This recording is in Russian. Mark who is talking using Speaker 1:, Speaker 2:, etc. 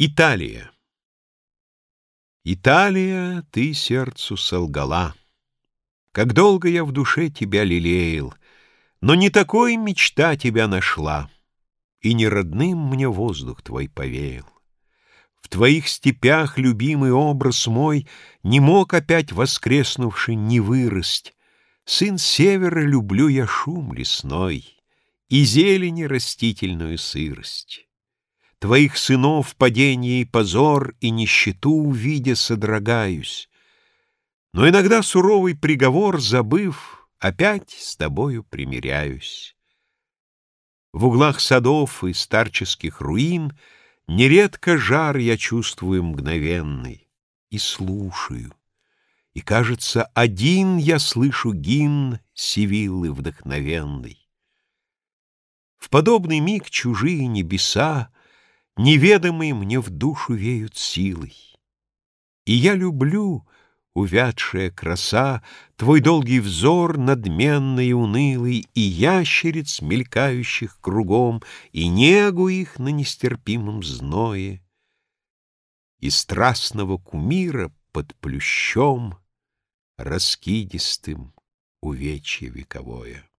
Speaker 1: Италия. Италия, ты сердцу солгала. Как долго я в душе тебя лелеял, но не такой мечта тебя нашла, и не родным мне воздух твой повеял. В твоих степях любимый образ мой не мог опять воскреснувший не вырасть. Сын севера, люблю я шум лесной и зелени растительную сырость. Твоих сынов падение и позор, и нищету увидя содрогаюсь. Но иногда суровый приговор, забыв, опять с тобою примиряюсь. В углах садов и старческих руин нередко жар я чувствую мгновенный и слушаю. И, кажется, один я слышу гимн Севиллы вдохновенный. В подобный миг чужие небеса, неведомые мне в душу веют силой. И я люблю, увядшая краса, твой долгий взор надменный и унылый, и ящериц, мелькающих кругом, и негу их на нестерпимом зное, и страстного кумира под плющом раскидистым увечье вековое.